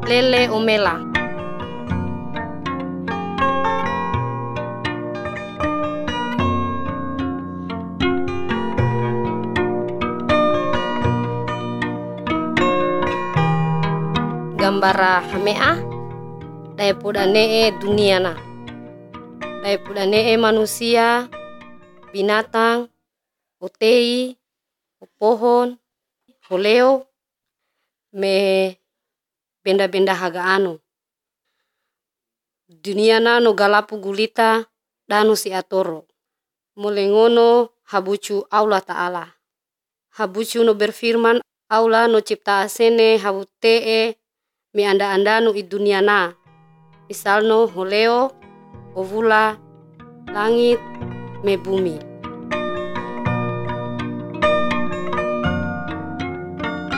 lele omela. Gambara hamea dai pudanee duniana. Dai pudanee manusia, binatang, utei, pohon, holeo, me benda-benda haga anu. Duniana no galapu gulita danu si atoro. Mole ngono habucu Allah Ta'ala. Habucu no berfirman Allah no cipta asene habutee me anda-andanu i dunia na. Misalno holeo, ovula, langit, me bumi.